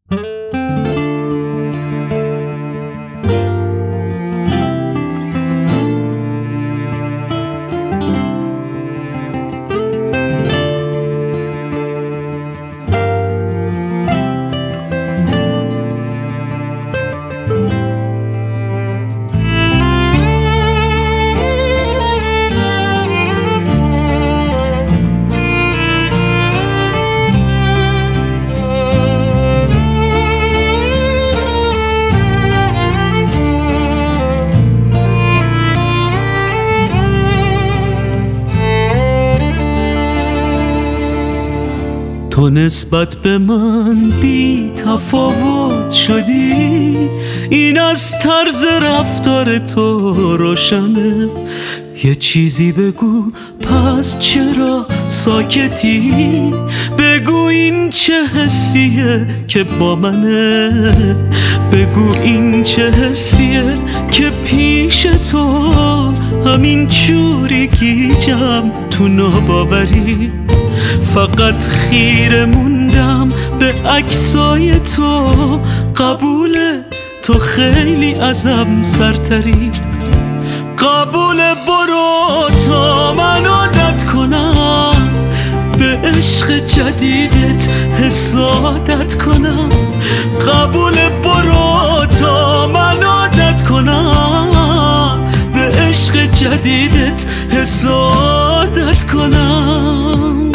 تو نسبت به من بی تفاوت شدی، این از طرز رفتار تو روشنه. یه چیزی بگو پس چرا ساکتی؟ بگو این چه حسیه که با منه؟ بگو این چه حسیه که پیش تو همین جوری گیجم تو ناباوری. فقط خیره موندم به عکسای تو، قبوله تو خیلی ازم سرتری. قبوله برو تا من عادت کنم به عشق جدیدت، حسادت کنم. قبوله برو تا من عادت کنم به عشق جدیدت، حسادت کنم.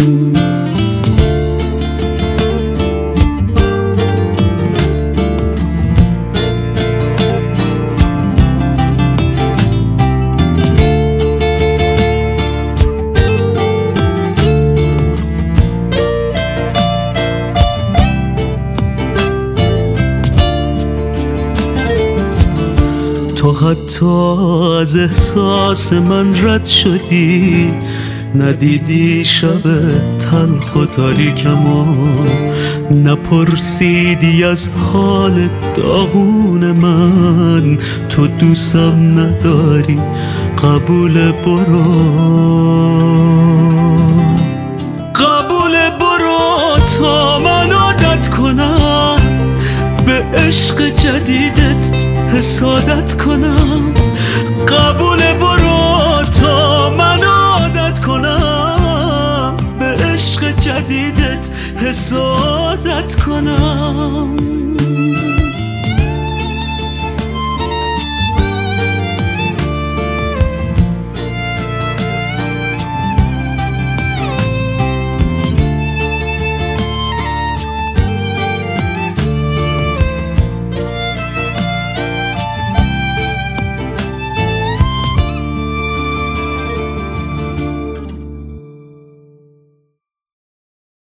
تو حتی از احساس من رد شدی، ندیدی شب تلخ و تاریکمو، نپرسیدی از حال داغون من. تو دوستم نداری، قبول برو. قبول برو تا من عادت کنم به عشق جدیدت، حسادت کنم. قبول برو تا من عادت کنم به عشق جدیدت، حسادت کنم.